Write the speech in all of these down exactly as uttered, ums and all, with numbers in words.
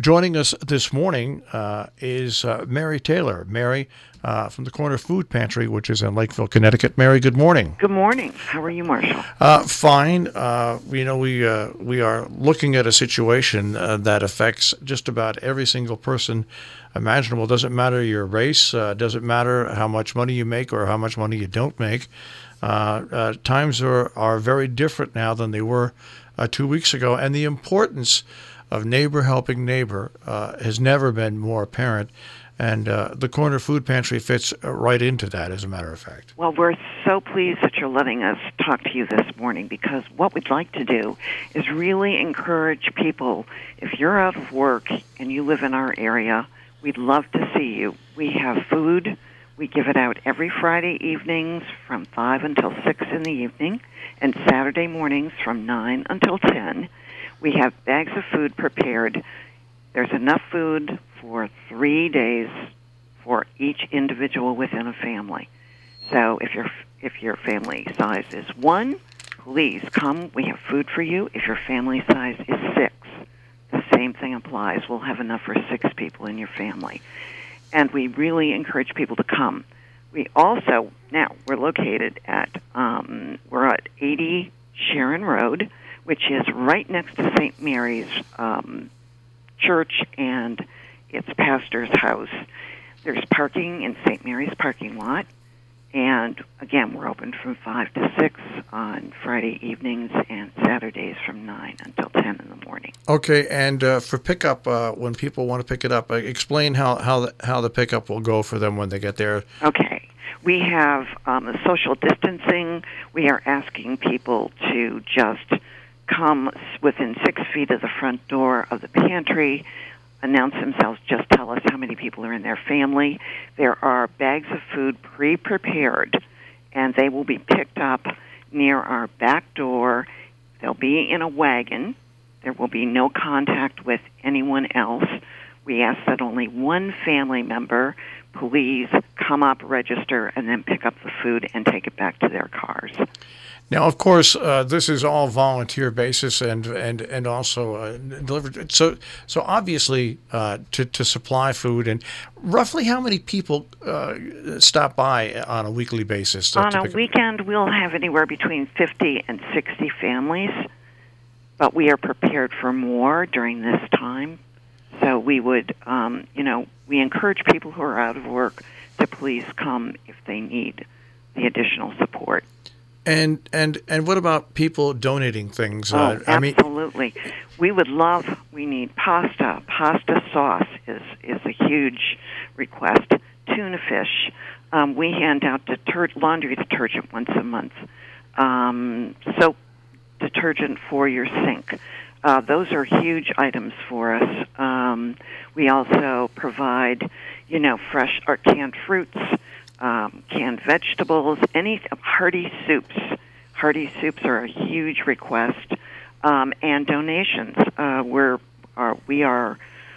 Joining us this morning uh, is uh, Mary Taylor. Mary uh, from the Corner Food Pantry, which is in Lakeville, Connecticut. Mary, good morning. Good morning. How are you, Marshall? Uh, fine. Uh, you know, we uh, we are looking at a situation uh, that affects just about every single person imaginable. Doesn't matter your race. Uh, doesn't matter how much money you make or how much money you don't make. Uh, uh, times are, are very different now than they were uh, two weeks ago, and the importance of neighbor helping neighbor uh, has never been more apparent, and uh, the Corner Food Pantry fits right into that, as a matter of fact. Well, we're so pleased that you're letting us talk to you this morning, because what we'd like to do is really encourage people. If you're out of work and you live in our area, we'd love to see you. We have food. We give it out every Friday evenings from five until six in the evening, and Saturday mornings from nine until ten. We have bags of food prepared. There's enough food for three days for each individual within a family. So if your if your family size is one, please come. We have food for you. If your family size is six, the same thing applies. We'll have enough for six people in your family. And we really encourage people to come. We also, now, we're located at, um, we're at eighty Sharon Road, which is right next to Saint Mary's um, Church and its pastor's house. There's parking in Saint Mary's parking lot. And, again, we're open from five to six on Friday evenings and Saturdays from nine until ten in the morning. Okay, and uh, for pickup, uh, when people want to pick it up, uh, explain how, how, the, how the pickup will go for them when they get there. Okay. We have um, the social distancing. We are asking people to just come within six feet of the front door of the pantry, announce themselves, just tell us how many people are in their family. There are bags of food pre-prepared, and they will be picked up near our back door. They'll be in a wagon. There will be no contact with anyone else. We ask that only one family member please come up, register, and then pick up the food and take it back to their cars. Now, of course, uh, this is all volunteer basis and and and also uh, delivered. So so obviously, uh, to to supply food, and roughly how many people uh, stop by on a weekly basis? To, on to a weekend, we'll have anywhere between fifty and sixty families, but we are prepared for more during this time. So we would, um, you know, we encourage people who are out of work to please come if they need the additional support. And and and what about people donating things? Oh, uh, I absolutely. mean, we would love, we need pasta. Pasta sauce is, is a huge request. Tuna fish. Um, we hand out deter- laundry detergent once a month. Um, soap detergent for your sink. Uh, those are huge items for us. Um, we also provide, you know, fresh or canned fruits, Um, canned vegetables, any hearty soups. Hearty soups are a huge request, um, and donations. Uh, we're are, we are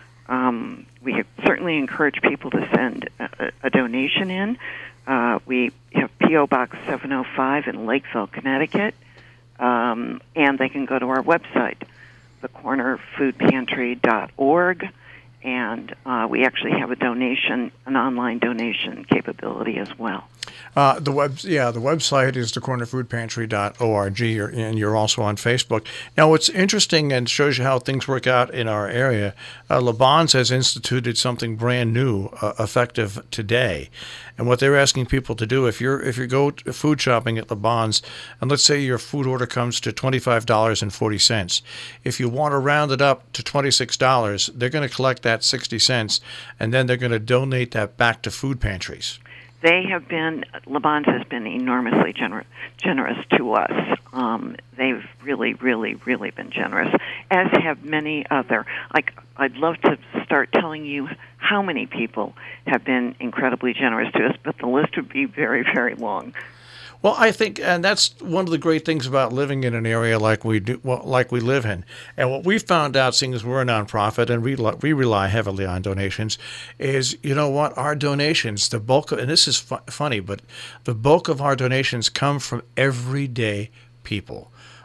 um, we certainly encourage people to send a, a donation in. Uh, we have P O Box seven oh five in Lakeville, Connecticut, um, and they can go to our website, the corner food pantry dot org. And uh, we actually have a donation, an online donation capability as well. Uh, the web, yeah, the website is the corner food pantry dot org, and you're also on Facebook. Now, what's interesting and shows you how things work out in our area, uh, Laban's has instituted something brand new, uh, effective today. And what they're asking people to do, if you're if you go food shopping at Laban's, and let's say your food order comes to twenty-five dollars and forty cents, if you want to round it up to twenty-six dollars, they're going to collect that sixty cents, and then they're going to donate that back to food pantries. They have been, Laban's has been enormously gener- generous to us. Um, they've really, really, really been generous, as have many other. Like, I'd love to start telling you how many people have been incredibly generous to us, but the list would be very, very long. Well, I think, and that's one of the great things about living in an area like we do, well, like we live in. And what we found out, seeing as we're a nonprofit and we we rely heavily on donations, is you know what, our donations, the bulk of, and this is fu- funny, but the bulk of our donations come from everyday people.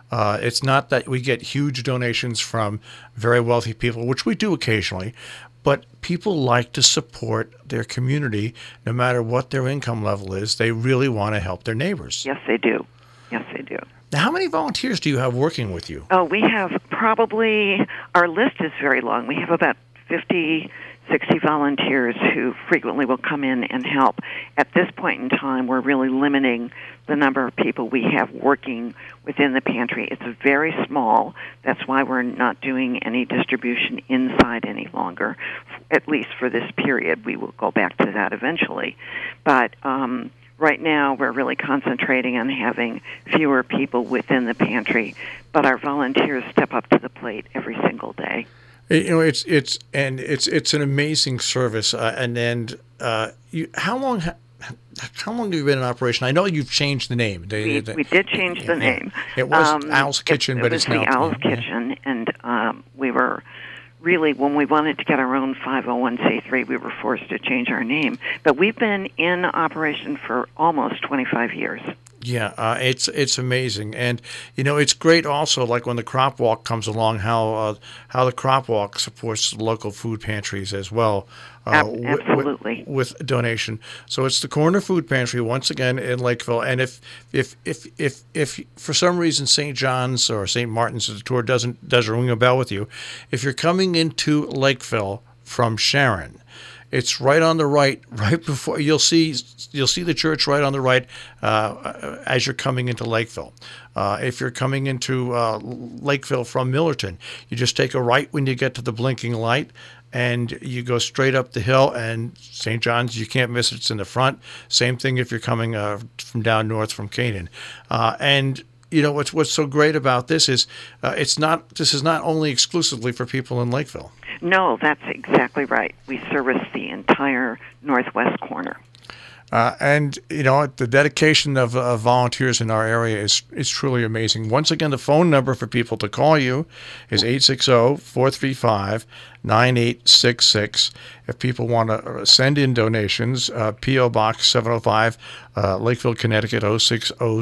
Uh, it's not that we get huge donations from very wealthy people, which we do occasionally, but people like to support their community no matter what their income level is. They really want to help their neighbors. Yes, they do. Yes, they do. Now, how many volunteers do you have working with you? Oh, we have probably, our list is very long. We have about fifty, sixty volunteers who frequently will come in and help. At this point in time, we're really limiting the number of people we have working within the pantry. It's very small. That's why we're not doing any distribution inside any longer, at least for this period. We will go back to that eventually. But um, right now, we're really concentrating on having fewer people within the pantry, but our volunteers step up to the plate every single day. You know, it's it's and it's it's an amazing service. Uh, and and uh, you, how long how long have you been in operation? I know you've changed the name. The, we, the, we did change the yeah, name. It was um, Owl's Kitchen, it, but it it's was now the Owl's yeah. Kitchen, and um, we were really, when we wanted to get our own five oh one c three, we were forced to change our name. But we've been in operation for almost twenty-five years. Yeah, uh, it's it's amazing, and you know it's great also. Like when the Crop Walk comes along, how uh, how the Crop Walk supports local food pantries as well. Uh, Absolutely, with, with donation. So it's the Corner Food Pantry once again in Lakeville. And if if if if if for some reason Saint John's or Saint Martin's the tour doesn't doesn't ring a bell with you, if you're coming into Lakeville from Sharon, it's right on the right, right before you'll see you'll see the church right on the right uh, as you're coming into Lakeville. Uh, if you're coming into uh, Lakeville from Millerton, you just take a right when you get to the blinking light, and you go straight up the hill. And Saint John's, you can't miss it. It's in the front. Same thing if you're coming uh, from down north from Canaan, uh, and. You know what's what's so great about this is uh, it's not this is not only exclusively for people in Lakeville. No, that's exactly right. We service the entire northwest corner. Uh, and you know the dedication of, of volunteers in our area is is truly amazing. Once again, the phone number for people to call you is eight six zero, four three five, nine eight six six. If people want to send in donations, uh, P O Box seven oh five, uh, Lakeville, Connecticut oh six oh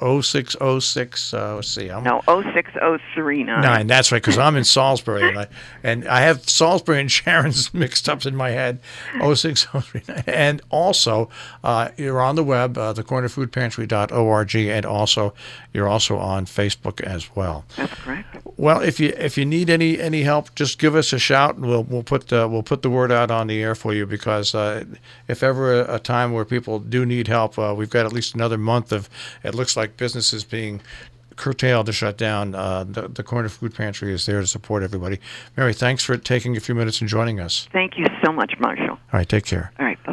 six. Uh, let's see. I'm, no, oh six oh three nine. Nine. That's right, because I'm in Salisbury, and I and I have Salisbury and Sharon's mixed up in my head. oh six oh three nine. And also, uh, you're on the web, uh, the corner food pantry dot org, and also you're also on Facebook as well. That's correct. Well, if you if you need any any help, just give us a shout, and we'll we'll put uh, we'll put the word out on the air for you. Because uh, if ever a, a time where people do need help, uh, we've got at least another month of it looks like businesses being curtailed to shut down. Uh, the, the Corner Food Pantry is there to support everybody. Mary, thanks for taking a few minutes and joining us. Thank you so much, Marshall. All right, take care. All right.